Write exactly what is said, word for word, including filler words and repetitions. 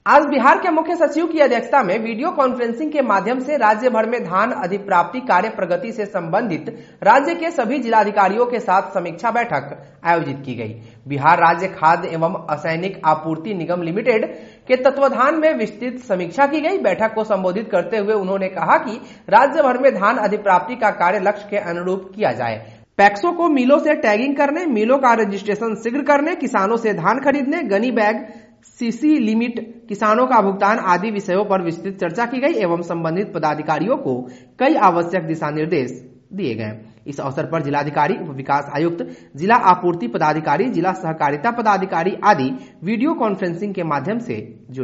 आज बिहार के मुख्य सचिव की अध्यक्षता में वीडियो कॉन्फ्रेंसिंग के माध्यम से राज्य भर में धान अधिप्राप्ति कार्य प्रगति से संबंधित राज्य के सभी जिलाधिकारियों के साथ समीक्षा बैठक आयोजित की गई। बिहार राज्य खाद्य एवं असैनिक आपूर्ति निगम लिमिटेड के तत्वाधान में विस्तृत समीक्षा की गई। बैठक को संबोधित करते हुए उन्होंने कहा कि राज्य भर में धान अधिप्राप्ति का कार्य लक्ष्य के अनुरूप किया जाए। पैक्सों को मिलों से टैगिंग करने, मिलों का रजिस्ट्रेशन शीघ्र करने, किसानों से धान खरीदने, गनी बैग, सीसी लिमिट, किसानों का भुगतान आदि विषयों पर विस्तृत चर्चा की गई एवं संबंधित पदाधिकारियों को कई आवश्यक दिशा निर्देश दिए गए। इस अवसर पर जिलाधिकारी, उप विकास आयुक्त, जिला आपूर्ति पदाधिकारी, जिला सहकारिता पदाधिकारी आदि वीडियो कॉन्फ्रेंसिंग के माध्यम से जुड़े।